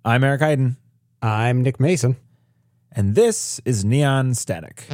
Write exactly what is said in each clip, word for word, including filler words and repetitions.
I'm Eric Hayden. I'm Nick Mason. And this is Neon Static.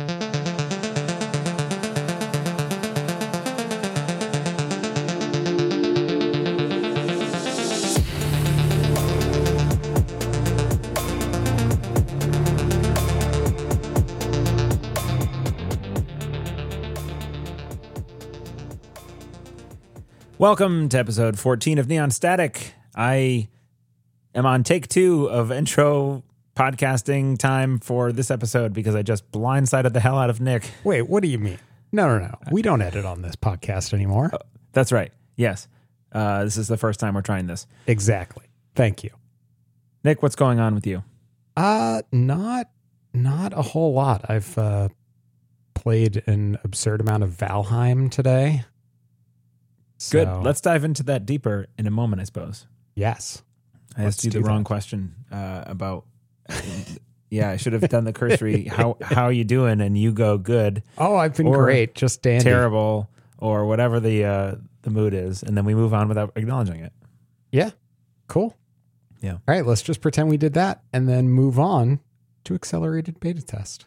Welcome to episode fourteen of Neon Static. I am on take two of intro podcasting time for this episode because I just blindsided the hell out of Nick. Wait, what do you mean? No, no, no. We don't edit on this podcast anymore. Oh, that's right. Yes. Uh, this is the first time we're trying this. Exactly. Thank you. Nick, what's going on with you? Uh, not, not a whole lot. I've uh, played an absurd amount of Valheim today. Good. So, Let's dive into that deeper in a moment, I suppose. Yes. I asked you the wrong question uh, about... Yeah, I should have done the cursory, how how are you doing? And you go good. Oh, I've been or great. Just dandy. terrible, or whatever the uh, the mood is. And then we move on without acknowledging it. Yeah. Cool. Yeah. All right, let's just pretend we did that and then move on to accelerated beta test.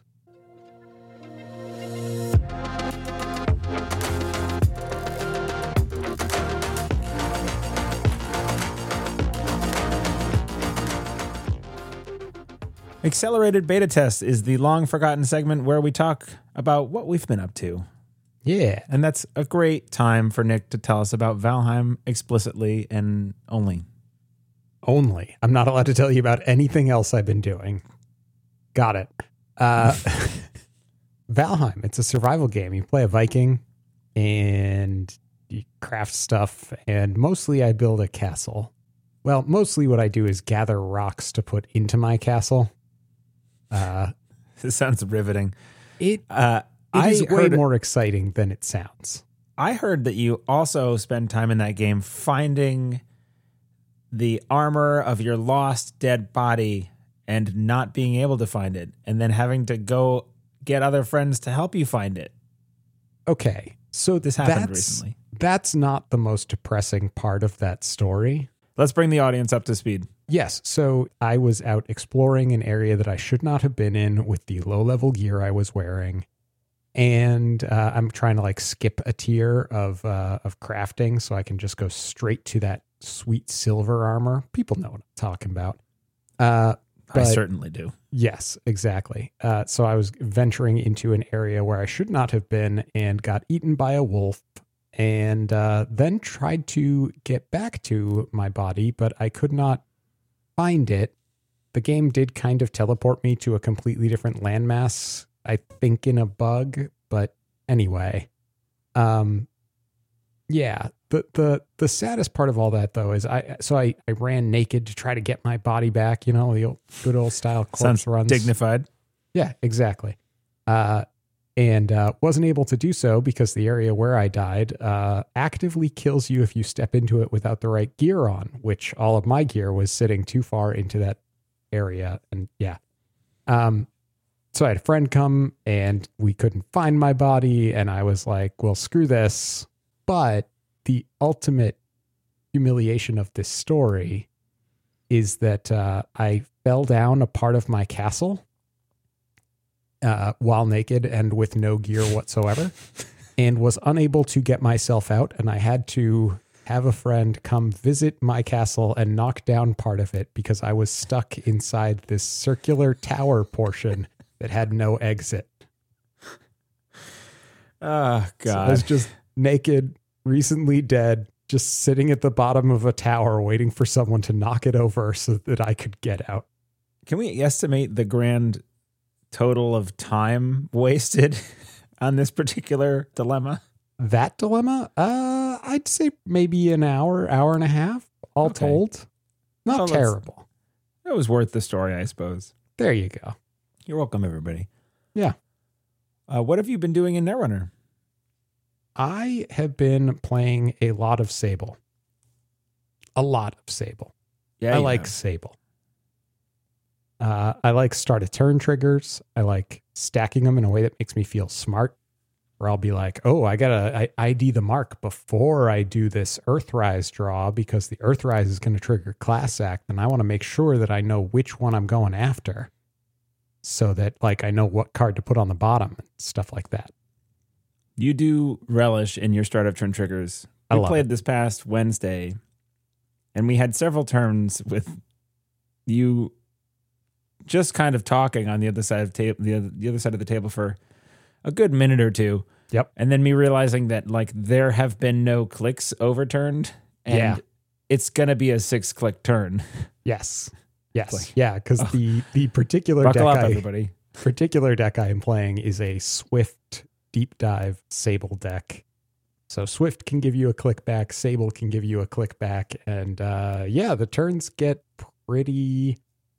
Accelerated Beta Test is the long-forgotten segment where we talk about what we've been up to. Yeah. And that's a great time for Nick to tell us about Valheim explicitly and only. Only. I'm not allowed to tell you about anything else I've been doing. Got it. Uh, Valheim, it's a survival game. You play a Viking and you craft stuff, and mostly I build a castle. Well, mostly what I do is gather rocks to put into my castle. Uh, this sounds riveting. It, uh, it I is way heard, more exciting than it sounds. I heard that you also spend time in that game finding the armor of your lost dead body and not being able to find it, and then having to go get other friends to help you find it. Okay, so this happened that's, recently. That's not the most depressing part of that story. Let's bring the audience up to speed. Yes. So I was out exploring an area that I should not have been in with the low level gear I was wearing. And uh, I'm trying to like skip a tier of, uh, of crafting so I can just go straight to that sweet silver armor. People know what I'm talking about. Uh, I certainly do. Yes, exactly. Uh, so I was venturing into an area where I should not have been and got eaten by a wolf. And uh, then tried to get back to my body, but I could not find it. The game did kind of teleport me to a completely different landmass, I think in a bug, but anyway. Um, yeah, the, the the saddest part of all that, though, is I so I, I ran naked to try to get my body back, you know, the old, good old style corpse Sounds runs. Dignified. Yeah, exactly. Uh And uh, wasn't able to do so because the area where I died uh, actively kills you if you step into it without the right gear on, which all of my gear was sitting too far into that area. And yeah. Um, so I had a friend come and we couldn't find my body. And I was like, well, screw this. But the ultimate humiliation of this story is that uh, I fell down a part of my castle. Uh, while naked and with no gear whatsoever, and was unable to get myself out. And I had to have a friend come visit my castle and knock down part of it because I was stuck inside this circular tower portion that had no exit. Oh, God. So I was just naked, recently dead, just sitting at the bottom of a tower waiting for someone to knock it over so that I could get out. Can we estimate the grand total of time wasted on this particular dilemma? That dilemma? Uh, I'd say maybe an hour, hour and a half, all okay. told. Not well, terrible. It was worth the story, I suppose. There you go. You're welcome, everybody. Yeah. Uh, what have you been doing in Netrunner? I have been playing a lot of Sable. A lot of Sable. Yeah, I like have. Sable. Uh, I like start a turn triggers. I like stacking them in a way that makes me feel smart where I'll be like, oh, I gotta I I D the mark before I do this Earthrise draw because the Earthrise is going to trigger Class Act, and I want to make sure that I know which one I'm going after, so that like I know what card to put on the bottom and stuff like that. You do relish in your startup turn triggers. I We love played it. this past Wednesday, and we had several turns with you just kind of talking on the other side of the table, the other, the other side of the table for a good minute or two. Yep. And then me realizing that like there have been no clicks overturned, and Yeah. it's gonna be a six click turn. Yes. Yes. Like, yeah, because oh. the the particular Buckle deck up, I, everybody. particular deck I am playing is a Swift deep dive Sable deck. So Swift can give you a click back, Sable can give you a click back, and uh, yeah, the turns get pretty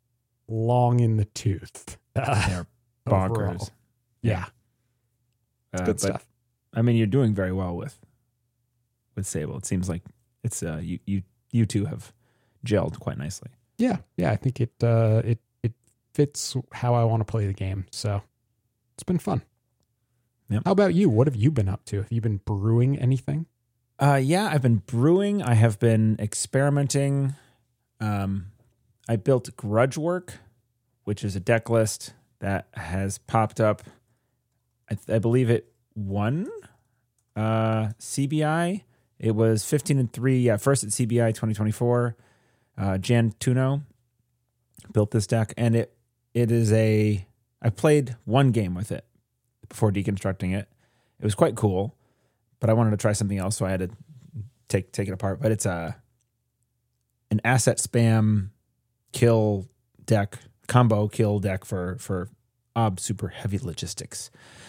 long in the tooth. Uh, They're bonkers. overall. Yeah, it's Uh, good but, stuff. I mean, you're doing very well with with Sable. It seems like it's uh you you you two have gelled quite nicely. Yeah, yeah, I think it uh, it it fits how I want to play the game. So it's been fun. Yep. How about you? What have you been up to? Have you been brewing anything? Uh, yeah, I've been brewing. I have been experimenting. Um, I built Grudge Work, which is a deck list that has popped up. I, I believe it won uh, C B I. It was fifteen and three. Yeah, first at C B I twenty twenty-four. Uh, Jan Tuno built this deck, and it it is a. I played one game with it before deconstructing it. It was quite cool, but I wanted to try something else, so I had to take take it apart. But it's a an asset spam kill deck, combo kill deck for for Ob Super Heavy Logistics.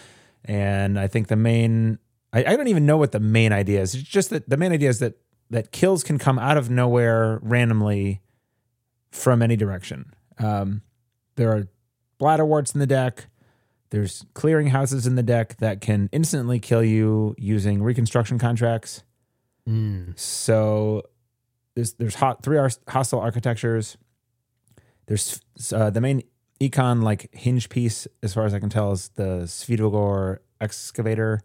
And I think the main I, I don't even know what the main idea is. It's just that the main idea is that that kills can come out of nowhere randomly from any direction. Um, there are bladderworts in the deck. There's clearinghouses in the deck that can instantly kill you using reconstruction contracts. Mm. So there's there's hot three ar- hostile architectures. There's uh, the main econ like hinge piece, as far as I can tell, is the Svidogor excavator.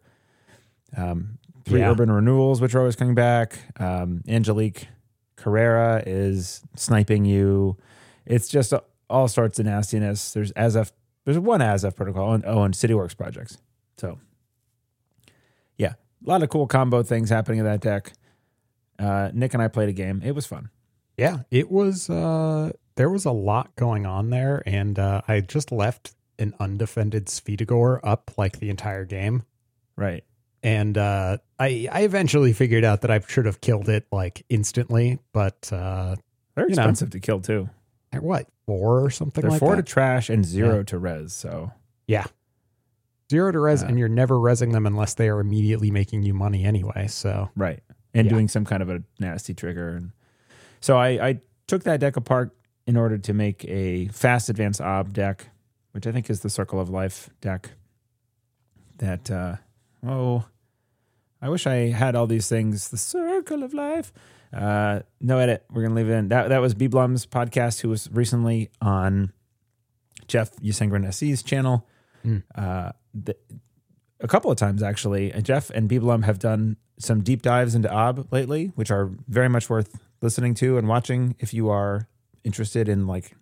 Um, three Yeah. urban renewals, which are always coming back. Um, Angelique Carrera is sniping you. It's just a, all sorts of nastiness. There's as if There's one A S F protocol and oh, and CityWorks projects. So, yeah, a lot of cool combo things happening in that deck. Uh, Nick and I played a game. It was fun. Yeah, it was. Uh, there was a lot going on there, and uh, I just left an undefended Svidogor up like the entire game. Right. And uh, I, I eventually figured out that I should have killed it like instantly, but uh, They're You know. expensive to kill too. at what four or something They're like four that. to trash and zero Yeah. to res. So Yeah. Zero to res, Uh, and you're never resing them unless they are immediately making you money anyway. So, right, and Yeah. doing some kind of a nasty trigger. And so I, I took that deck apart in order to make a fast advanced ob deck, which I think is the Circle of Life deck. That uh, oh, I wish I had all these things. The Circle of Life. Uh, no edit. We're gonna leave it in. That that was B Blum's podcast, who was recently on Jeff Usengren S C's channel. Mm. Uh, the, a couple of times actually. And Jeff and B Blum have done some deep dives into Ob lately, which are very much worth listening to and watching if you are interested in like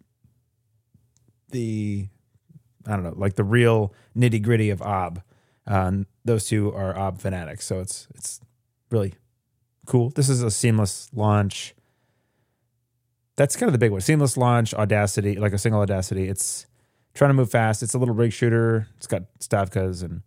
the I don't know, like the real nitty gritty of Ob. Um, those two are Ob fanatics, so it's it's really cool. This is a seamless launch. That's kind of the big one. Seamless launch, Audacity, like a single Audacity. It's trying to move fast. It's a little rig shooter. It's got Stavkas and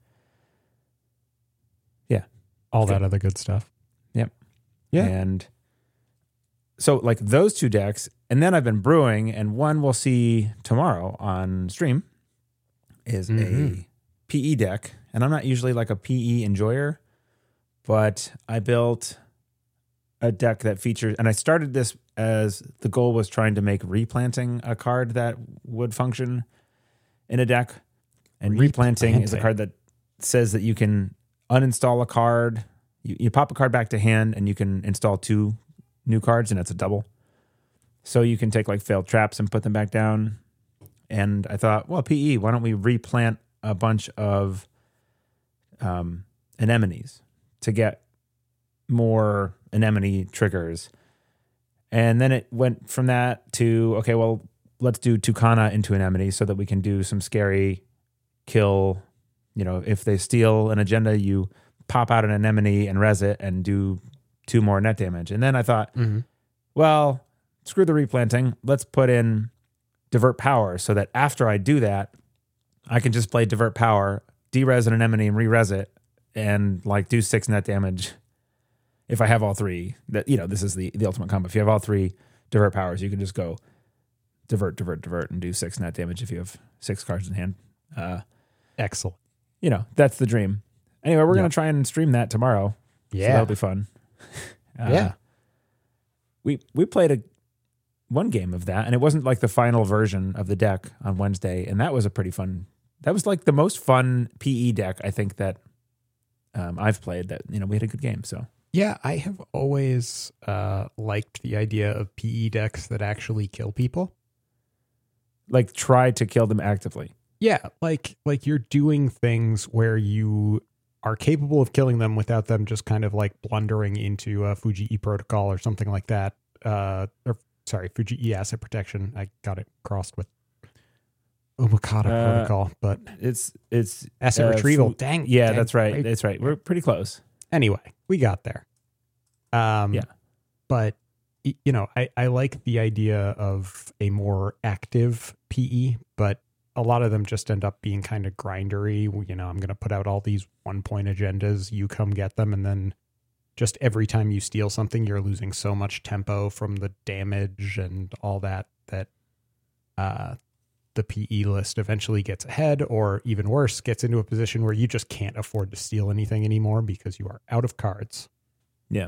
all Okay. that other good stuff. Yep. Yeah. And so like those two decks, and then I've been brewing, and one we'll see tomorrow on stream is Mhm. a P E deck. And I'm not usually like a P E enjoyer, but I built a deck that features, and I started this as the goal was trying to make replanting a card that would function in a deck. And replanting, is a Replanting. card that says that you can uninstall a card. You, you pop a card back to hand and you can install two new cards, and it's a double. So you can take like failed traps and put them back down. And I thought, well, P E, why don't we replant a bunch of um, anemones to get more anemone triggers. And then it went from that to, okay, well, let's do Tucana into anemone so that we can do some scary kill. You know, if they steal an agenda, you pop out an anemone and res it and do two more net damage. And then I thought, Mm-hmm. well, screw the replanting. Let's put in divert power so that after I do that, I can just play divert power, de-res an anemone and re-res it, and like do six net damage. If I have all three, that you know, this is the, the ultimate combo. If you have all three divert powers, you can just go divert, divert, divert, and do six net damage if you have six cards in hand. Uh, Excellent. You know, that's the dream. Anyway, we're Yeah. going to try and stream that tomorrow. Yeah. So that'll be fun. Uh, Yeah. We we played a one game of that, and it wasn't like the final version of the deck on Wednesday, and that was a pretty fun. That was like the most fun P E deck I think that um, I've played. That you know we had a good game. So Yeah, I have always uh, liked the idea of P E decks that actually kill people. like try to kill them actively. Yeah, like like you're doing things where you are capable of killing them without them just kind of like blundering into a Fuji E protocol or something like that. Uh, or sorry, Fuji E asset protection. I got it crossed with Umakata Uh, protocol, but It's it's asset uh, retrieval. fu- dang. Yeah, dang, that's right. That's right. We're pretty close. Anyway, we got there. Um, Yeah. But, y- you know, I, I like the idea of a more active P E, but a lot of them just end up being kind of grindery. You know, I'm going to put out all these one point agendas. You come get them. And then just every time you steal something, you're losing so much tempo from the damage and all that, that uh, the P E list eventually gets ahead, or even worse, gets into a position where you just can't afford to steal anything anymore because you are out of cards. Yeah.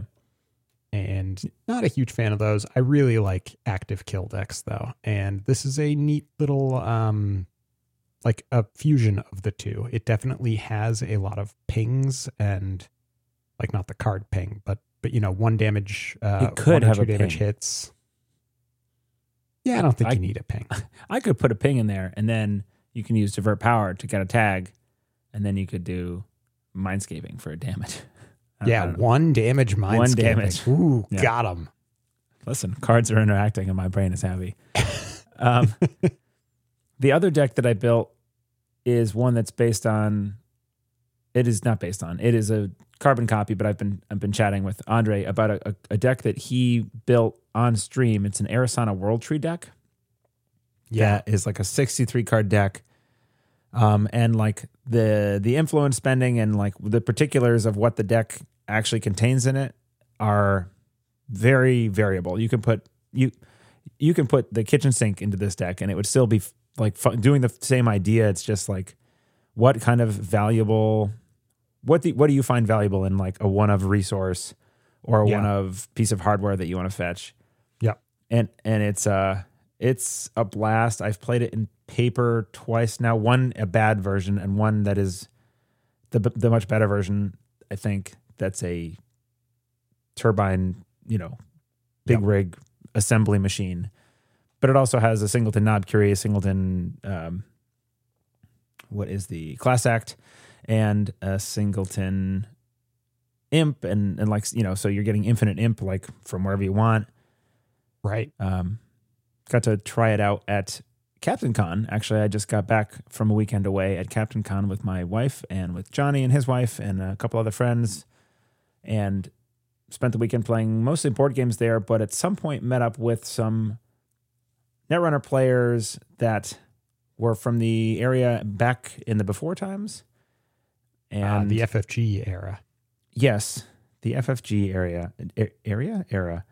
And not a huge fan of those. I really like active kill decks though. And this is a neat little, um, like a fusion of the two. It definitely has a lot of pings and like not the card ping, but, but you know, one damage, uh, It could one or have two a damage ping. hits. Yeah, I don't think I- you need a ping. I could put a ping in there, and then you can use divert power to get a tag, and then you could do mindscaping for a damage. I don't- I Yeah, don't know. one damage mind One scaling. damage. Ooh, Yeah. got him. Listen, cards are interacting, and my brain is happy. um, the other deck that I built is one that's based on. It is not based on. It is a carbon copy, but I've been I've been chatting with Andre about a, a, a deck that he built on stream. It's an Arasana World Tree deck. Yeah. That is like a sixty-three card deck. Um, and like the the influence spending and like the particulars of what the deck actually contains in it are very variable. You can put you you can put the kitchen sink into this deck, and it would still be f- like fu- doing the same idea. It's just like what kind of valuable what the, what do you find valuable in like a one of resource or a Yeah. one of piece of hardware that you want to fetch. Yeah. And and it's uh it's a blast. I've played it in paper twice now. One a bad version and one that is the the much better version. I think that's a turbine, you know, big Yep. rig assembly machine. But it also has a singleton Knob Curie, a singleton um, what is the class act, and a singleton imp, and and like you know, so you're getting infinite imp like from wherever you want. Right. Um, got to try it out at Captain Con. Actually, I just got back from a weekend away at Captain Con with my wife and with Johnny and his wife and a couple other friends, and spent the weekend playing mostly board games there. But at some point, met up with some Netrunner players that were from the area back in the before times, and Uh, the F F G era. yes, the F F G area a- area era.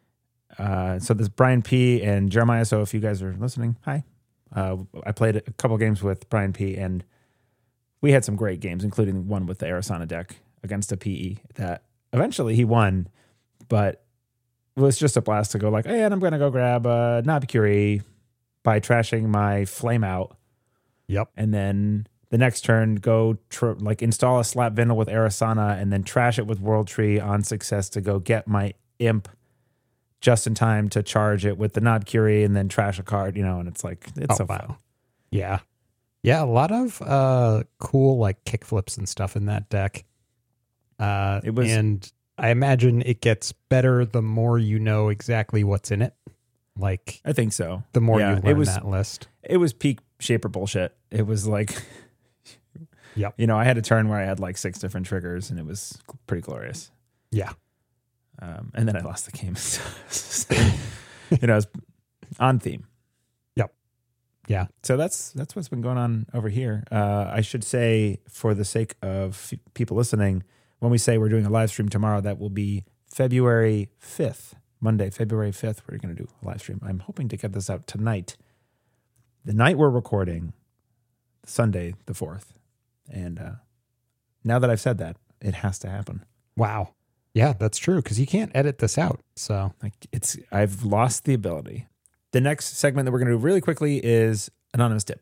Uh, so there's Brian P. and Jeremiah. So if you guys are listening, hi. Uh, I played a couple games with Brian P. and we had some great games, including one with the Arasana deck against a P E that eventually he won, but it was just a blast to go like, hey, and I'm going to go grab a Knob Curie by trashing my Flame Out. Yep. And then the next turn, go tr- like install a Slap Vindle with Arasana and then trash it with World Tree on success to go get my Imp just in time to charge it with the Knob Curie and then trash a card, you know, and it's like, it's Oh, so wow. fun. Yeah. Yeah, a lot of uh cool like kick flips and stuff in that deck. Uh, It was- and I imagine it gets better the more you know exactly what's in it. Like I think so. the more Yeah, you it learn was- that list. It was peak Shaper bullshit. It was like, Yep. you know, I had a turn where I had like six different triggers, and it was pretty glorious. Yeah. Um, and then I lost the game. So, you know, it's on theme. Yep. Yeah. So that's that's what's been going on over here. Uh, I should say, for the sake of f- people listening, when we say we're doing a live stream tomorrow, that will be February fifth, Monday, February fifth. We're going to do a live stream. I'm hoping to get this out tonight, the night we're recording, Sunday the fourth. And uh, now that I've said that, it has to happen. Wow. Yeah, that's true. Because you can't edit this out. So Like it's, I've lost the ability. The next segment that we're going to do really quickly is Anonymous Tip.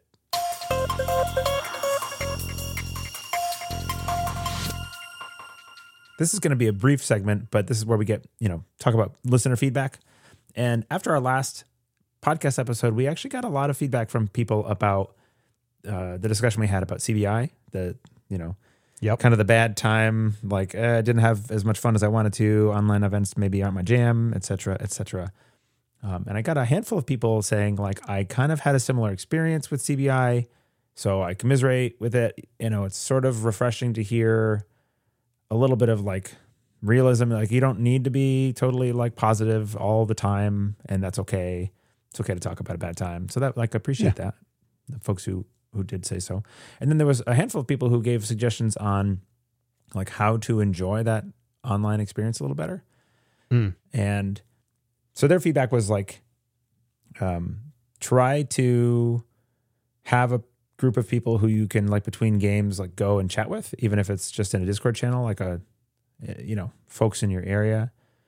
This is going to be a brief segment, but this is where we get, you know, talk about listener feedback. And after our last podcast episode, we actually got a lot of feedback from people about uh, the discussion we had about C B I, the, you know, Yep. kind of the bad time, like eh, I didn't have as much fun as I wanted to. Online events maybe aren't my jam, et cetera, et cetera. Um, and I got a handful of people saying like, I kind of had a similar experience with C B I, so I commiserate with it. You know, it's sort of refreshing to hear a little bit of like realism. Like you don't need to be totally like positive all the time, and that's okay. It's okay to talk about a bad time. So that like I appreciate that, the folks who who did say so. And then there was a handful of people who gave suggestions on like how to enjoy that online experience a little better. Mm. And so their feedback was like, um, try to have a group of people who you can like between games, like go and chat with, even if it's just in a Discord channel, like a, you know, folks in your area.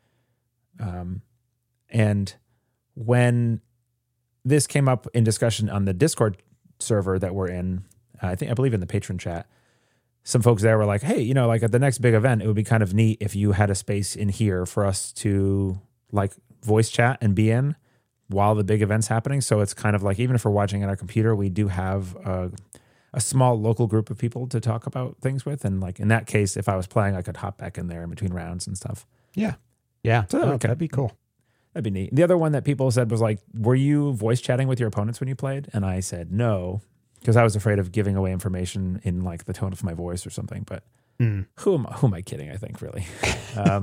Um, and when this came up in discussion on the Discord server that we're in, I think, I believe in the patron chat, some folks there were like, hey, you know, like at the next big event, it would be kind of neat if you had a space in here for us to like voice chat and be in while the big event's happening. So it's kind of like, even if we're watching on our computer, we do have a, a small local group of people to talk about things with. And like in that case, if I was playing, I could hop back in there in between rounds and stuff. Yeah. Yeah. So that Oh, would- that'd be cool. That'd be neat. The other one that people said was like, were you voice chatting with your opponents when you played? And I said no, because I was afraid of giving away information in like the tone of my voice or something. But Mm. who am I, who am I kidding? I think really, um,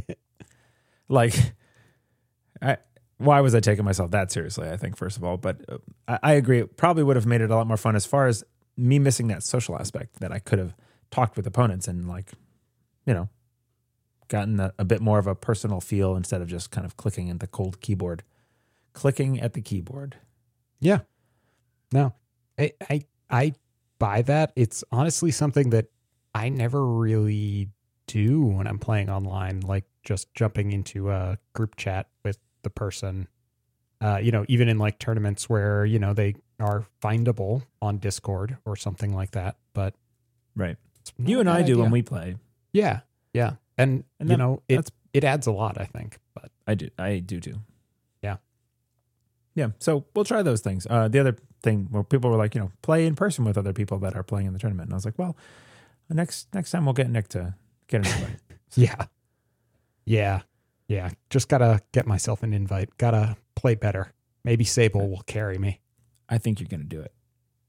like, I why was I taking myself that seriously? I think first of all, but uh, I, I agree. It probably would have made it a lot more fun as far as me missing that social aspect, that I could have talked with opponents and like, you know, gotten a, a bit more of a personal feel instead of just kind of clicking at the cold keyboard, clicking at the keyboard. Yeah. No, I, I, I buy that. It's honestly something that I never really do when I'm playing online, like just jumping into a group chat with the person, uh, you know, even in like tournaments where, you know, they are findable on Discord or something like that. But Right. it's not You a and I bad do idea. when we play. Yeah. Yeah. And, And you that- know, it, that's- it adds a lot, I think, but I do. I do too. Yeah. Yeah. So we'll try those things. Uh, the other thing where people were like, you know, play in person with other people that are playing in the tournament. And I was like, well, next, next time we'll get Nick to get an invite. yeah. Yeah. Yeah. Just gotta get myself an invite. Gotta play better. Maybe Sable will carry me. I think you're going to do it.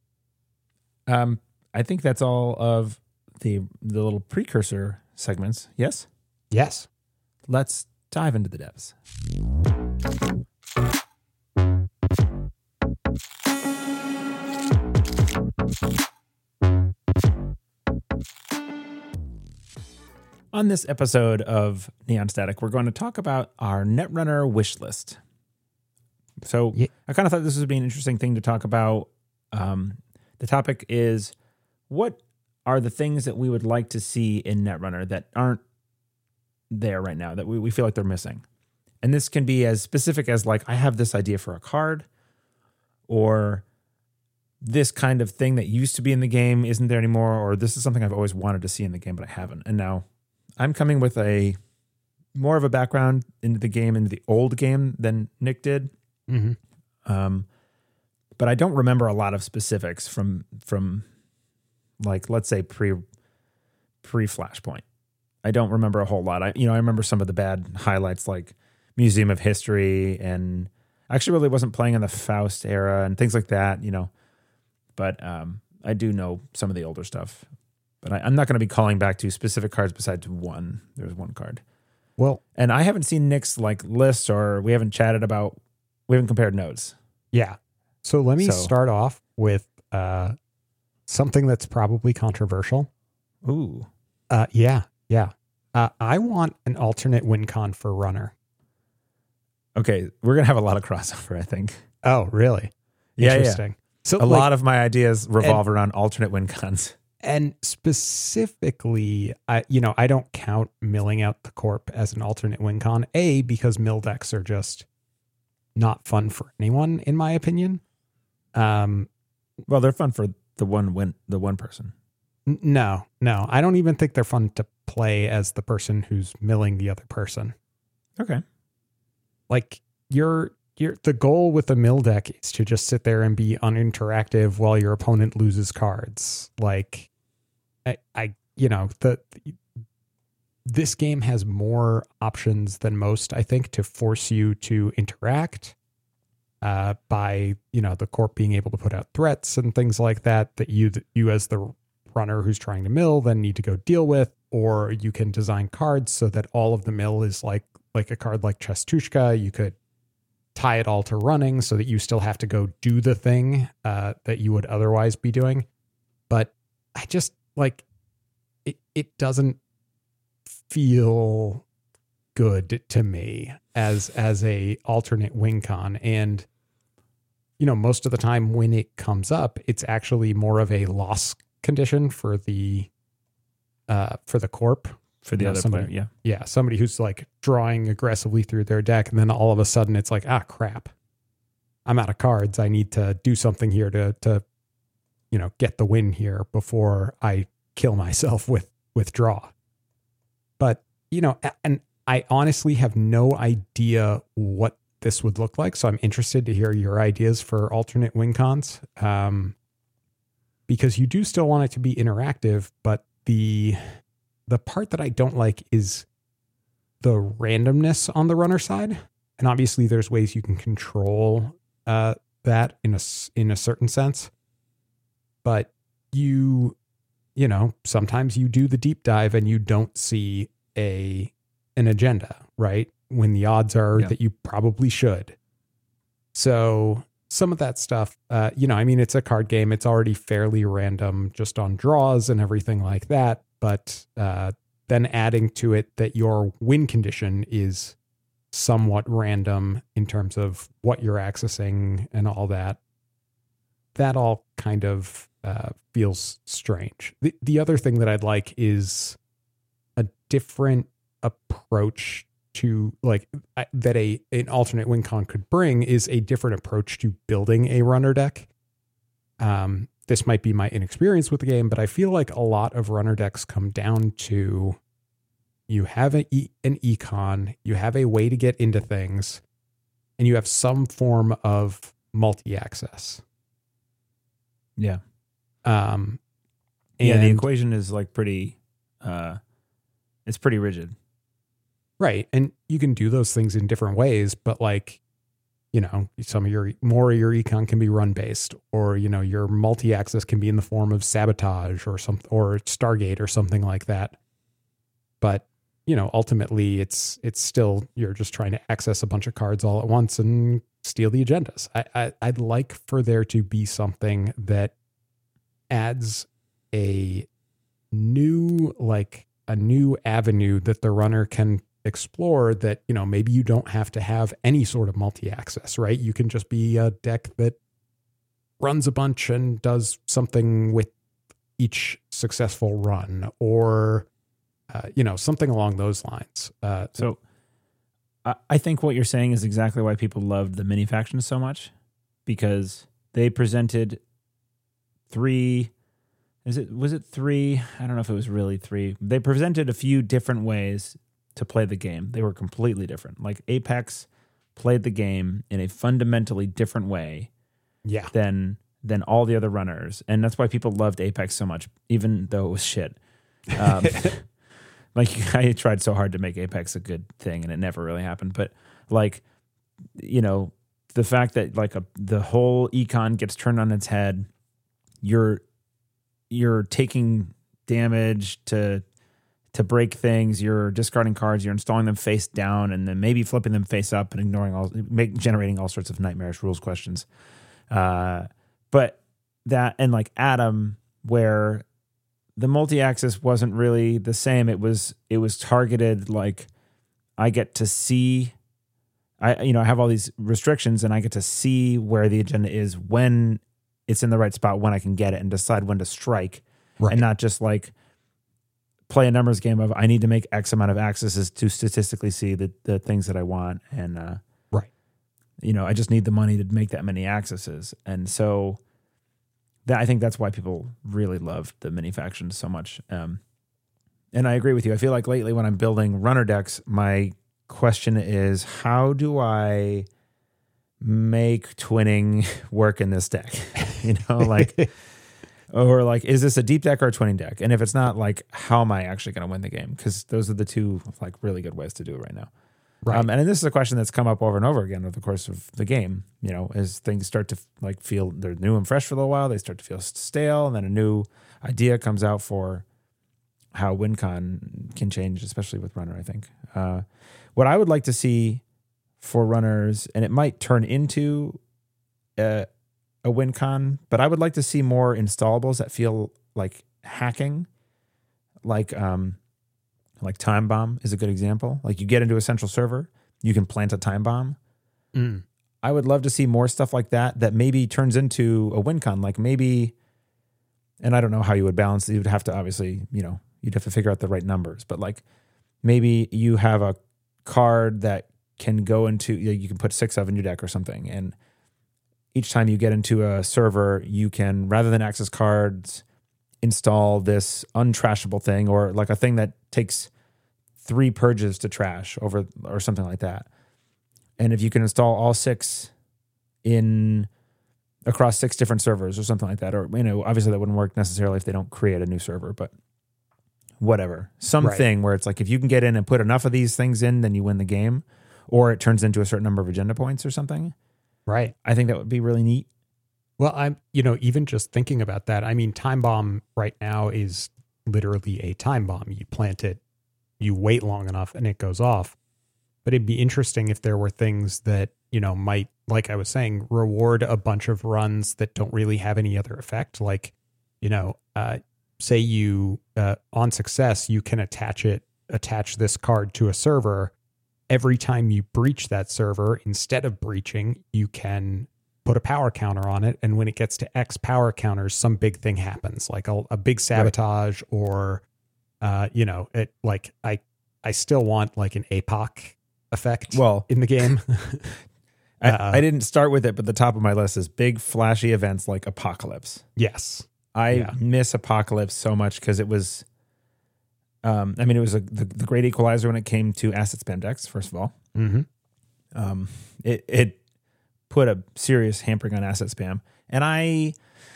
Um, I think that's all of the the little precursor segments. Yes? Yes. Let's dive into the depths. On this episode of Neon Static, we're going to talk about our Netrunner wish list. So Yeah. I kind of thought this would be an interesting thing to talk about. Um, the topic is, what are the things that we would like to see in Netrunner that aren't there right now, that we, we feel like they're missing? And this can be as specific as like, I have this idea for a card, or this kind of thing that used to be in the game isn't there anymore, or this is something I've always wanted to see in the game, but I haven't. And now I'm coming with a more of a background into the game, into the old game than Nick did. Mm-hmm. Um, but I don't remember a lot of specifics from, from like, let's say pre, pre Flashpoint. I, I don't remember a whole lot. I you know I remember some of the bad highlights like Museum of History, and I actually really wasn't playing in the Faust era and things like that. You know, but um, I do know some of the older stuff. But I, I'm not going to be calling back to specific cards besides one. There's one card. Well, and I haven't seen Nick's like list, or we haven't chatted about. We haven't compared notes. Yeah. So let me So- start off with uh, something that's probably controversial. Ooh. Uh, yeah, yeah. Uh, I want an alternate win con for runner. Okay, we're gonna have a lot of crossover, I think. Oh, really? Yeah, yeah. Interesting. So A like, lot of my ideas revolve around alternate win cons. and specifically, I you know I don't count milling out the corp as an alternate win con. A, because mill decks are just not fun for anyone, in my opinion. Um, Well, they're fun for the one win, the one person. n- no, no, I don't even think they're fun to play as the person who's milling the other person. Okay. Like you're you're the goal with the mill deck is to just sit there and be uninteractive while your opponent loses cards. Like I, I you know, the this game has more options than most, I think, to force you to interact uh, by, you know, the corp being able to put out threats and things like that, that you, you as the runner who's trying to mill then need to go deal with, or you can design cards so that all of the mill is like, like a card like Chestushka. You could tie it all to running so that you still have to go do the thing uh, that you would otherwise be doing. But I just like it, it doesn't feel good to me as as a alternate win con. And you know, most of the time when it comes up, it's actually more of a loss condition for the uh for the corp, For the You know, other somebody- player, yeah. yeah, somebody who's like drawing aggressively through their deck, and then all of a sudden it's like, ah, crap, I'm out of cards. I need to do something here to to you know get the win here before I kill myself with with draw. But you know, a- and I honestly have no idea what this would look like, so I'm interested to hear your ideas for alternate win cons, um, because you do still want it to be interactive, but the the part that I don't like is the randomness on the runner side. And obviously there's ways you can control uh, that in a, s- in a certain sense, but you, you know, sometimes you do the deep dive and you don't see a, an agenda, right? When the odds are Yeah. that you probably should. So some of that stuff, uh, you know, I mean, it's a card game. It's already fairly random just on draws and everything like that. But uh, then adding to it that your win condition is somewhat random in terms of what you're accessing and all that, that all kind of uh, feels strange. The, the other thing that I'd like is a different approach to like I, that a an alternate win con could bring is a different approach to building a runner deck. Um, this might be my inexperience with the game, but I feel like a lot of runner decks come down to you have an, e- an econ, you have a way to get into things, and you have some form of multi-access. Yeah. Um, Yeah, the and- equation is like pretty uh it's pretty rigid. Right. And you can do those things in different ways, but like, you know, some of your more of your econ can be run based, or, you know, your multi-access can be in the form of sabotage or some or Stargate or something like that. But, you know, ultimately it's it's still you're just trying to access a bunch of cards all at once and steal the agendas. I, I I'd like for there to be something that adds a new like a new avenue that the runner can explore, that, you know, maybe you don't have to have any sort of multi-access, right? You can just be a deck that runs a bunch and does something with each successful run, or uh, you know, something along those lines. Uh, So I, I think what you're saying is exactly why people loved the mini factions so much, because they presented three is it was it three? I don't know if it was really three. They presented a few different ways to play the game. They were completely different. Like Apex played the game in a fundamentally different way yeah, than than all the other runners, and that's why people loved Apex so much, even though it was shit. Um, like I tried so hard to make Apex a good thing and it never really happened. But like, you know, the fact that like a, the whole econ gets turned on its head, you're you're taking damage to to break things, you're discarding cards, you're installing them face down, and then maybe flipping them face up and ignoring all, make, generating all sorts of nightmarish rules questions. Uh, but that, and like Atom, where the multi-axis wasn't really the same. It was, it was targeted. Like I get to see, I, you know, I have all these restrictions and I get to see where the agenda is when it's in the right spot, when I can get it and decide when to strike, right. And not just like play a numbers game of I need to make X amount of accesses to statistically see the, the things that I want. And, uh, right. You know, I just need the money to make that many accesses. And so that, I think that's why people really love the mini factions so much. Um, and I agree with you. I feel like lately when I'm building runner decks, my question is, how do I make twinning work in this deck? You know, like, or like, is this a deep deck or a twinning deck? And if it's not, like, how am I actually going to win the game? Because those are the two like really good ways to do it right now. Right. Um, and this is a question that's come up over and over again over the course of the game. You know, as things start to like feel they're new and fresh for a little while, they start to feel stale, and then a new idea comes out for how WinCon can change, especially with runner. I think uh, what I would like to see for runners, and it might turn into a, a WinCon, but I would like to see more installables that feel like hacking, like. Um, Like Time Bomb is a good example. Like you get into a central server, you can plant a time bomb. Mm. I would love to see more stuff like that that maybe turns into a WinCon. Like maybe, and I don't know how you would balance it. You would have to obviously, you know, you'd have to figure out the right numbers. But like maybe you have a card that can go into, you can put six of in your deck or something. And each time you get into a server, you can, rather than access cards, install this untrashable thing, or like a thing that takes three purges to trash over or something like that. And if you can install all six in across six different servers or something like that, or, you know, obviously that wouldn't work necessarily if they don't create a new server, but whatever, something right. Where it's like, if you can get in and put enough of these things in, then you win the game, or it turns into a certain number of agenda points or something. Right. I think that would be really neat. Well, I'm, you know, even just thinking about that, I mean, Time Bomb right now is literally a time bomb. You plant it, you wait long enough, and it goes off. But it'd be interesting if there were things that, you know, might, like I was saying, reward a bunch of runs that don't really have any other effect. Like, you know, uh, say you, uh, on success, you can attach it, attach this card to a server. Every time you breach that server, instead of breaching, you can put a power counter on it, and when it gets to X power counters, some big thing happens, like a, a big sabotage, right. or uh, you know, it like I I still want like an A P O C effect. Well, in the game, I, uh, I didn't start with it, but the top of my list is big flashy events like Apocalypse. Yes, I yeah. miss Apocalypse so much because it was. Um, I mean, it was a, the, the great equalizer when it came to asset spam decks. First of all, mm-hmm. um, it it. put a serious hampering on asset spam. And I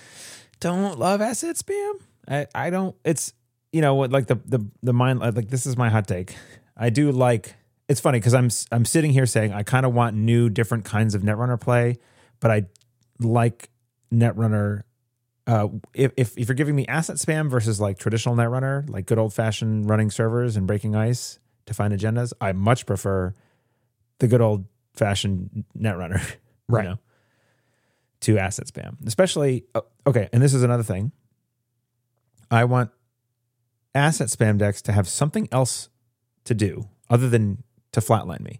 don't love asset spam. I, I don't, it's, you know, what like the, the, the mind, like this is my hot take. I do like, it's funny because I'm, I'm sitting here saying I kind of want new, different kinds of Netrunner play, but I like Netrunner. Uh, if, if, if you're giving me asset spam versus like traditional Netrunner, like good old fashioned running servers and breaking ice to find agendas, I much prefer the good old fashioned Netrunner. Right. You know, to asset spam, especially. Okay. And this is another thing. I want asset spam decks to have something else to do other than to flatline me.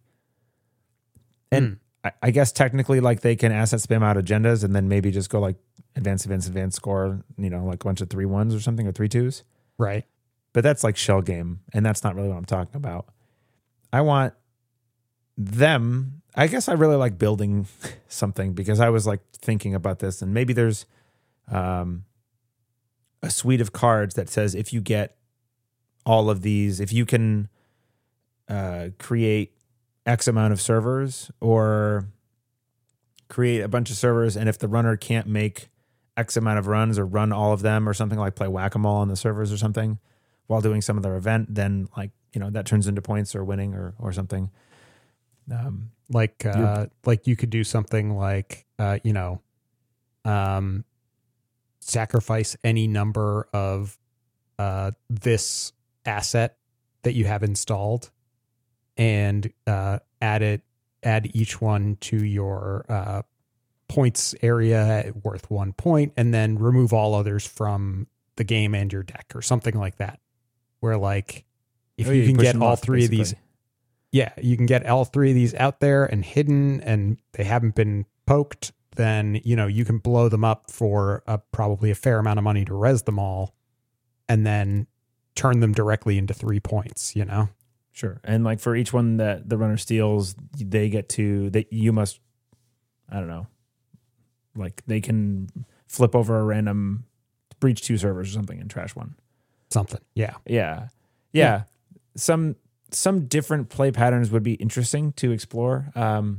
And mm. I, I guess technically like they can asset spam out agendas and then maybe just go like advance, advance, advance, score, you know, like a bunch of three ones or something, or three twos. Right. But that's like shell game. And that's not really what I'm talking about. I want them. I guess I really like building something because I was like thinking about this, and maybe there's um, a suite of cards that says if you get all of these, if you can uh, create X amount of servers or create a bunch of servers, and if the runner can't make X amount of runs or run all of them or something, like play whack-a-mole on the servers or something, while doing some other event, then like, you know, that turns into points or winning or or something. Um, like uh, like you could do something like uh, you know, um, sacrifice any number of uh, this asset that you have installed, and uh, add it add each one to your uh, points area worth one point, and then remove all others from the game and your deck, or something like that. Where like if oh, you yeah, can push get them all off, three basically. of these, yeah, you can get all three of these out there and hidden, and they haven't been poked, then you know you can blow them up for a, probably a fair amount of money to res them all, and then turn them directly into three points. You know. Sure. And like for each one that the runner steals, they get to, that you must, I don't know, like they can flip over a random breach two servers or something and trash one. Something. Yeah. Yeah. Yeah. Some, some different play patterns would be interesting to explore. Um,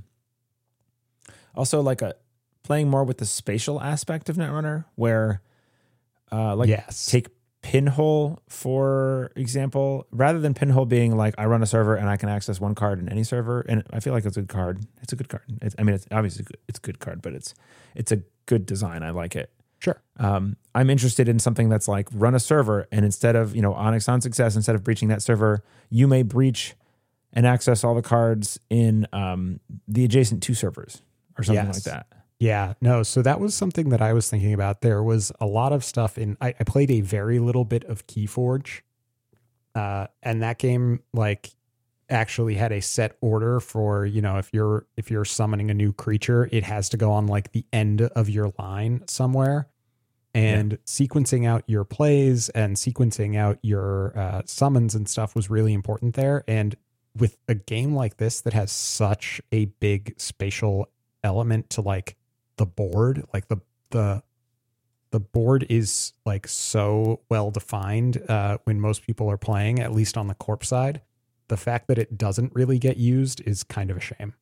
also like a playing more with the spatial aspect of Netrunner where, uh, like yes. take Pinhole, for example, rather than Pinhole being like, I run a server and I can access one card in any server. And I feel like it's a good card. It's a good card. It's, I mean, it's obviously good. It's a good card, but it's, it's a good design. I like it. Sure. Um, I'm interested in something that's like run a server. And instead of, you know, Onyx on success, instead of breaching that server, you may breach and access all the cards in um, the adjacent two servers or something Yes. like that. Yeah, no. So that was something that I was thinking about. There was a lot of stuff in, I, I played a very little bit of Keyforge. Uh, and that game like actually had a set order for, you know, if you're, if you're summoning a new creature, it has to go on like the end of your line somewhere, and yeah. sequencing out your plays and sequencing out your uh, summons and stuff was really important there. And with a game like this that has such a big spatial element to like the board, like the the the board is like so well defined uh when most people are playing, at least on the corp side. The fact that it doesn't really get used is kind of a shame.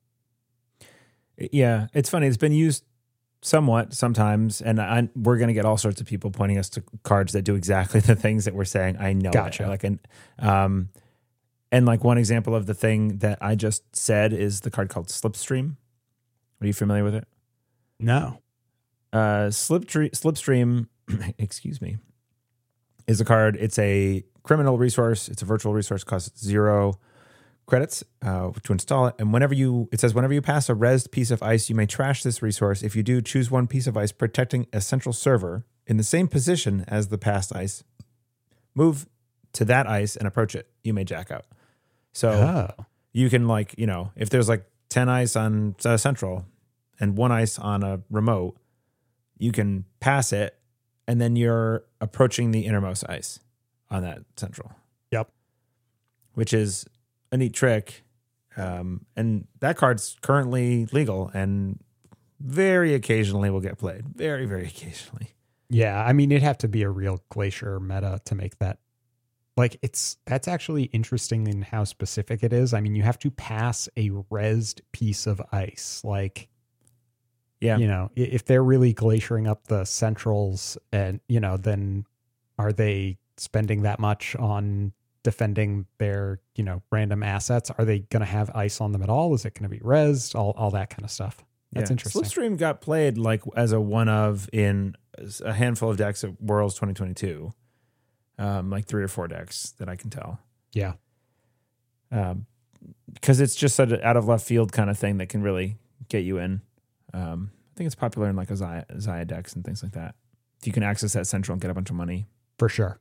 Yeah, it's funny. It's been used somewhat sometimes, and I, we're going to get all sorts of people pointing us to cards that do exactly the things that we're saying. I know. Gotcha. It. Like an um and like one example of the thing that I just said is the card called Slipstream. Are you familiar with it? No. Uh, Slipstream, Slipstream, excuse me, is a card. It's a criminal resource. It's a virtual resource. Costs zero credits uh, to install it. And whenever you, it says whenever you pass a rezzed piece of ice, you may trash this resource. If you do, choose one piece of ice protecting a central server in the same position as the passed ice. Move to that ice and approach it. You may jack out. So Oh. you can like, you know, if there's like ten ice on uh, central and one ice on a remote, you can pass it, and then you're approaching the innermost ice on that central. Yep. Which is a neat trick. Um, and that card's currently legal and very occasionally will get played. Very, very occasionally. Yeah, I mean, it'd have to be a real Glacier meta to make that. Like, it's that's actually interesting in how specific it is. I mean, you have to pass a rezzed piece of ice. Like, yeah, you know, if they're really glaciering up the centrals, and you know, then are they spending that much on defending their, you know, random assets? Are they going to have ice on them at all? Is it going to be rezzed? All all that kind of stuff. That's yeah. interesting. Slipstream got played like as a one of in a handful of decks at Worlds twenty twenty-two. Um, like three or four decks that I can tell. Yeah. Um, because it's just such an out of left field kind of thing that can really get you in. Um, I think it's popular in like a Zaya, Zaya decks and things like that. If you can access that central and get a bunch of money. For sure.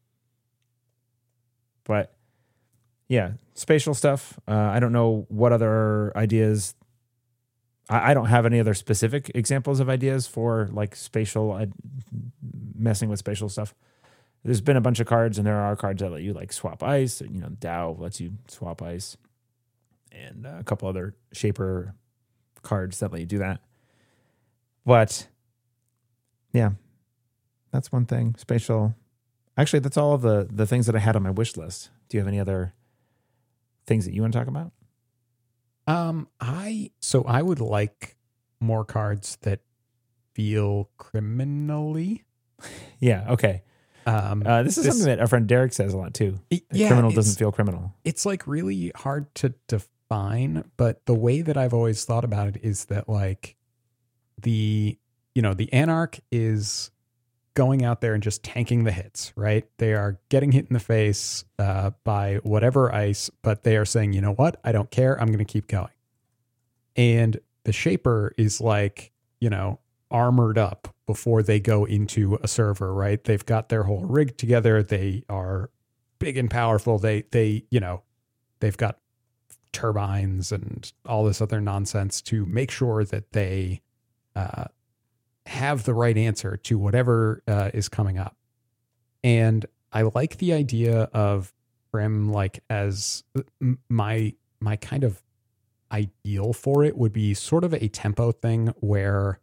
But yeah, spatial stuff. Uh, I don't know what other ideas. I, I don't have any other specific examples of ideas for like spatial, uh, messing with spatial stuff. There's been a bunch of cards, and there are cards that let you like swap ice. You know, Dow lets you swap ice, and uh, a couple other Shaper cards that let you do that. But yeah, that's one thing. Spatial. Actually, that's all of the the things that I had on my wish list. Do you have any other things that you want to talk about? Um, I so I would like more cards that feel criminally. Yeah. Okay. Um, Uh, this is this- something that our friend Derek says a lot too. It- A yeah, criminal it's- doesn't feel criminal. It's like really hard to define, but the way that I've always thought about it is that like the, you know, the Anarch is going out there and just tanking the hits, right? They are getting hit in the face uh, by whatever ice, but they are saying, you know what? I don't care. I'm going to keep going. And the Shaper is like, you know, armored up before they go into a server, right? They've got their whole rig together. They are big and powerful. They, they, you know, they've got turbines and all this other nonsense to make sure that they uh, have the right answer to whatever uh, is coming up. And I like the idea of Prim like as m- my, my kind of ideal for it would be sort of a tempo thing where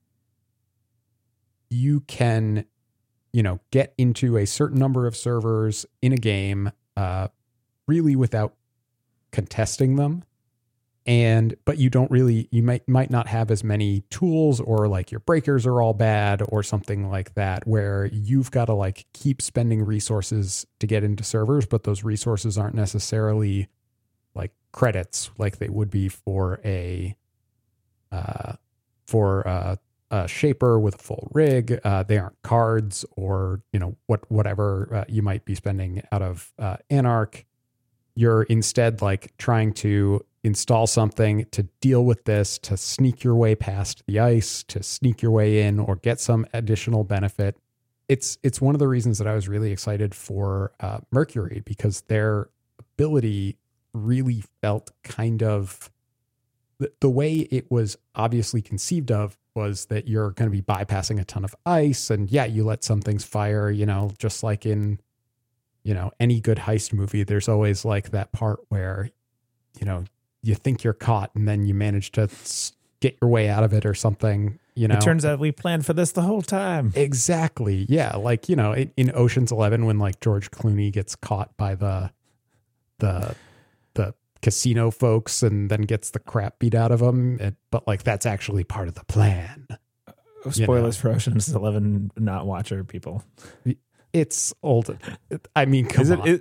you can, you know, get into a certain number of servers in a game, uh, really without contesting them. And, but you don't really, you might, might not have as many tools, or like your breakers are all bad or something like that, where you've got to like keep spending resources to get into servers, but those resources aren't necessarily like credits like they would be for a, uh, for, uh, a Shaper with a full rig. Uh, they aren't cards or, you know, what, whatever uh, you might be spending out of uh, Anarch. You're instead like trying to install something to deal with this, to sneak your way past the ice, to sneak your way in or get some additional benefit. It's, it's one of the reasons that I was really excited for uh, Mercury, because their ability really felt kind of the, the way it was obviously conceived of was that you're going to be bypassing a ton of ice, and yeah, you let some things fire, you know, just like in, you know, any good heist movie, there's always like that part where, you know, you think you're caught and then you manage to get your way out of it or something, you know. It turns out we planned for this the whole time. Exactly. Yeah. Like, you know, in, in Ocean's Eleven, when like George Clooney gets caught by the, the, the casino folks and then gets the crap beat out of him. It, but like, that's actually part of the plan. Spoilers you know. for Ocean's Eleven not watcher people. It's old. I mean, come Is it? on. it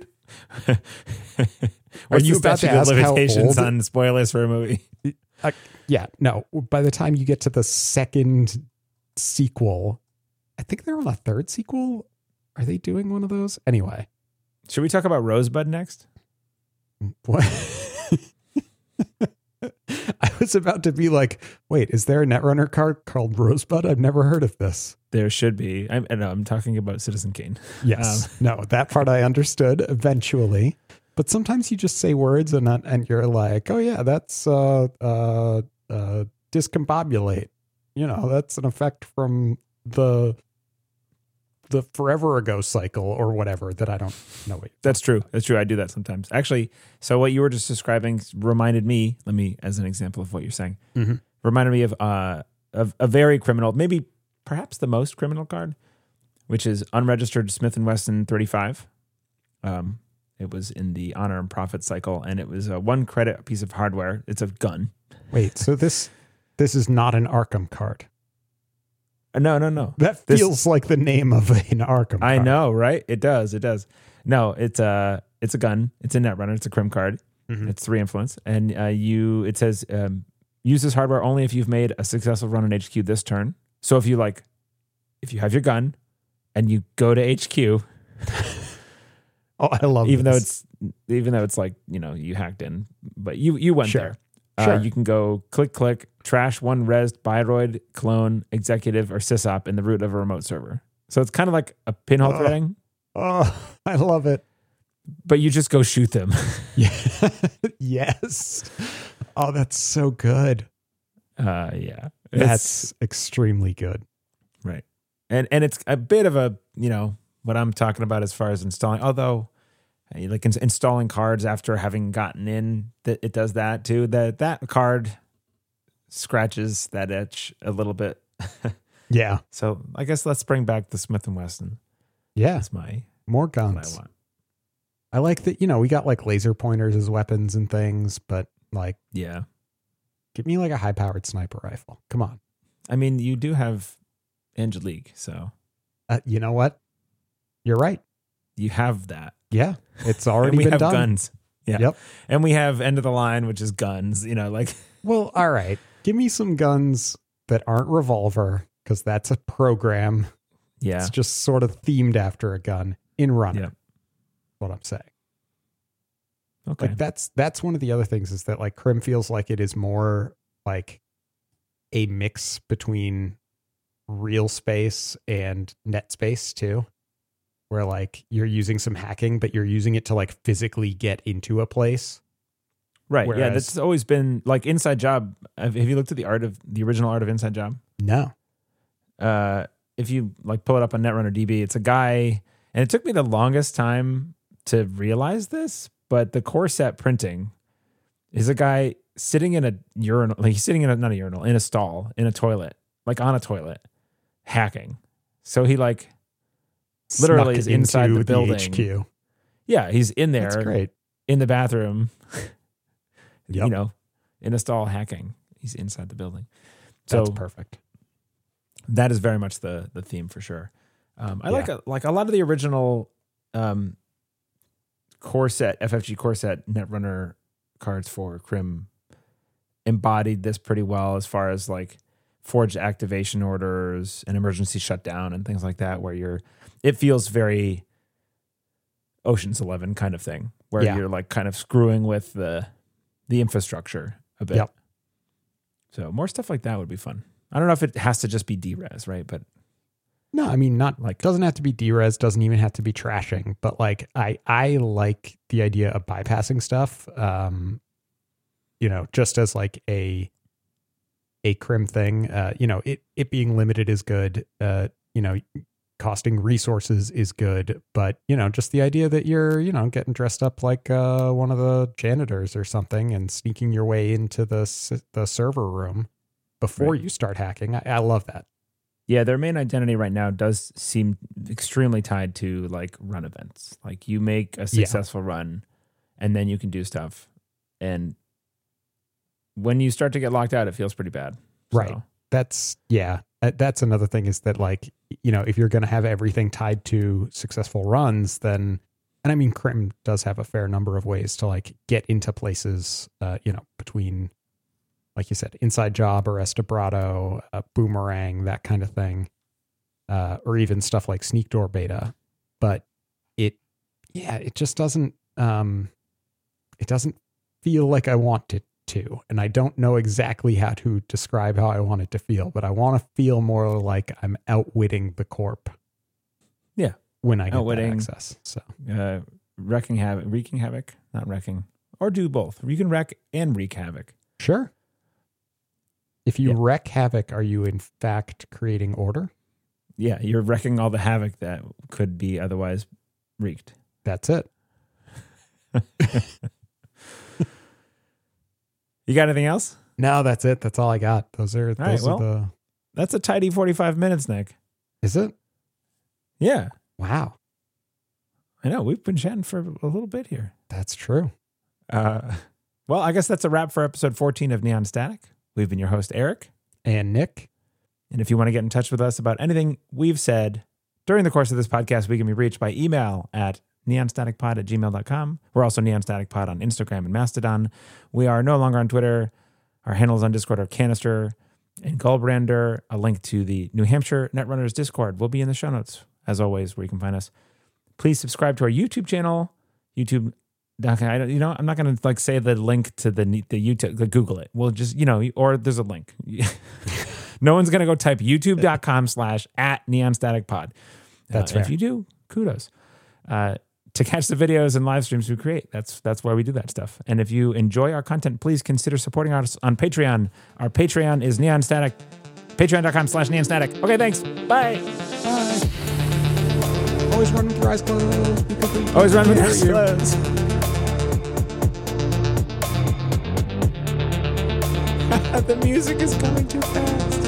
Are you the about to statute of ask how limitations old- on spoilers for a movie? Uh, yeah, no. By the time you get to the second sequel, I think they're on a third sequel. Are they doing one of those? Anyway, Should we talk about Rosebud next? what? I was about to be like, wait, is there a Netrunner card called Rosebud? I've never heard of this. There should be. I'm, no, I'm talking about Citizen Kane. Yes. Um, no, that part I understood eventually. But sometimes you just say words and not, and you're like, oh yeah, that's uh uh uh discombobulate. You know, that's an effect from the the forever ago cycle or whatever that I don't know. What That's true. That's true. I do that sometimes. Actually, so what you were just describing reminded me, let me, as an example of what you're saying, Mm-hmm. reminded me of, uh, of a very criminal, maybe perhaps the most criminal card, which is unregistered Smith and Wesson thirty-five. Um, it was in the Honor and Profit cycle, and it was a one credit piece of hardware. It's a gun. Wait, so this this is not an Arkham card. Uh, no, no, no. That This- feels like the name of an Arkham I card. know, right? It does. It does. No, it's a it's a gun. It's a Netrunner. It's a crim card. Mhm. It's three influence, and uh, you. It says um, use this hardware only if you've made a successful run on H Q this turn. So if you like, if you have your gun, and you go to H Q, Oh, I love even though this. it's even though it's like you know you hacked in, but you you went Sure. there. Uh, Sure. You can go click click trash one resed Bioroid clone executive or sysop in the root of a remote server. So it's kind of like a pinhole Oh. threading, Oh, I love it. but you just go shoot them. Yeah. Yes. Oh, that's so good. Uh, yeah, That's extremely good. right. And and it's a bit of a you know what I'm talking about as far as installing. Although, uh, like ins- installing cards after having gotten in, that it does that too. That that card scratches that itch a little bit. Yeah. So I guess let's bring back the Smith and Wesson. Yeah. That's my More what I guns. want. I like that, you know, we got like laser pointers as weapons and things, but like, Yeah, give me like a high powered sniper rifle. Come on. I mean you do have Angelique, so Uh, you know what? You're right. you have that. Yeah, it's already and we been have done. guns. Yeah. Yep. And we have end of the line, which is guns, you know, like. Well, all right. Give me some guns that aren't revolver, because that's a program. Yeah. It's just sort of themed after a gun in Runner. Yeah. What I'm saying. Okay. Like that's that's one of the other things is that like Crim feels like it is more like a mix between real space and net space too, where like you're using some hacking, but you're using it to like physically get into a place. Right. Whereas, yeah. That's always been like Inside Job. Have, have you looked at the art of the original art of Inside Job? No. Uh, if you like pull it up on Netrunner D B, it's a guy, and it took me the longest time to realize this, but the core set printing is a guy sitting in a urinal, like he's sitting in a, not a urinal, in a stall, in a toilet, like on a toilet, hacking. So he like literally is inside the building. H Q. Yeah, he's in there. That's great. In the bathroom, yep. you know, in a stall hacking. He's inside the building. So that's perfect. That is very much the the theme for sure. Um, I yeah. like a, like a lot of the original um, core set, F F G core set Netrunner cards for Crim embodied this pretty well as far as like forged activation orders and emergency shutdown and things like that, where you're, it feels very Ocean's Eleven kind of thing, where yeah. you're like kind of screwing with the the infrastructure a bit. Yep. So more stuff like that would be fun. I don't know if it has to just be D-res, right? But no, I mean, not like, doesn't have to be D-res, doesn't even have to be trashing, but like, I, I like the idea of bypassing stuff, um, you know, just as like a, a Crim thing, uh, you know, it, it being limited is good. Uh, you know, costing resources is good, but you know, just the idea that you're, you know, getting dressed up like, uh, one of the janitors or something and sneaking your way into the, the server room before right. you start hacking. I, I love that. Yeah, their main identity right now does seem extremely tied to like run events. Like you make a successful yeah. run and then you can do stuff. And when you start to get locked out, it feels pretty bad. Right. So. That's, yeah. That's another thing is that like, you know, if you're going to have everything tied to successful runs, then, and I mean, Crim does have a fair number of ways to like get into places, uh, you know, between, like you said, Inside Job, Arrest Vibrato, uh, Boomerang, that kind of thing, uh, or even stuff like Sneak Door Beta. But it, yeah, it just doesn't, um, it doesn't feel like I want it to. And I don't know exactly how to describe how I want it to feel, but I want to feel more like I'm outwitting the corp. Yeah. When I get outwitting, that access. So, uh, wrecking havoc, wreaking havoc, not wrecking, or do both. You can wreck and wreak havoc. Sure. If you yeah. wreck havoc, are you in fact creating order? Yeah, you're wrecking all the havoc that could be otherwise wreaked. That's it. You got anything else? No, that's it. That's all I got. Those are, those right, are well, the... That's a tidy forty-five minutes, Nick. Is it? Yeah. Wow. I know. We've been chatting for a little bit here. That's true. Uh, well, I guess that's a wrap for episode fourteen of Neon Static. We've been your host, Eric. And Nick. And if you want to get in touch with us about anything we've said during the course of this podcast, we can be reached by email at neonstaticpod at gmail dot com. We're also neonstaticpod on Instagram and Mastodon. We are no longer on Twitter. Our handles on Discord are Canister and Gullbrander. A link to the New Hampshire Netrunners Discord will be in the show notes, as always, where you can find us. Please subscribe to our YouTube channel, YouTube. I don't, you know, I'm not going to like say the link to the the YouTube, the Google it. We'll just, you know, or there's a link. No one's going to go type youtube.com slash at neonstaticpod. That's uh, fair. If you do, kudos. Uh, to catch the videos and live streams we create, that's that's where we do that stuff. And if you enjoy our content, please consider supporting us on Patreon. Our Patreon is neonstatic. Patreon.com slash neonstatic. Okay, thanks. Bye. Bye. Always run with your eyes closed. Always run with your eyes closed. The music is coming too fast.